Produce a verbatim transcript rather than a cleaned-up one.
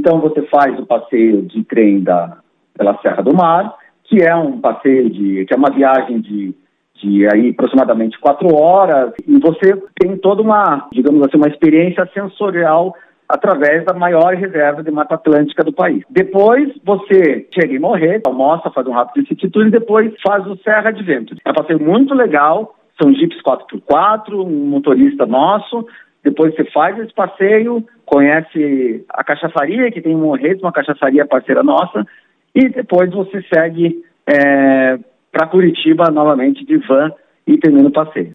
Então você faz o passeio de trem da, pela Serra do Mar, que é um passeio de, que é uma viagem de, de aí, aproximadamente quatro horas, e você tem toda uma, digamos assim, uma experiência sensorial através da maior reserva de Mata Atlântica do país. Depois você chega em Morretes, almoça, faz um rápido de city e depois faz o Serra de Ventos. É um passeio muito legal, são jipes quatro por quatro, um motorista nosso. Depois você faz esse passeio, conhece a cachaçaria, que tem em Morretes, uma cachaçaria parceira nossa, e depois você segue é, para Curitiba novamente de van e termina o passeio.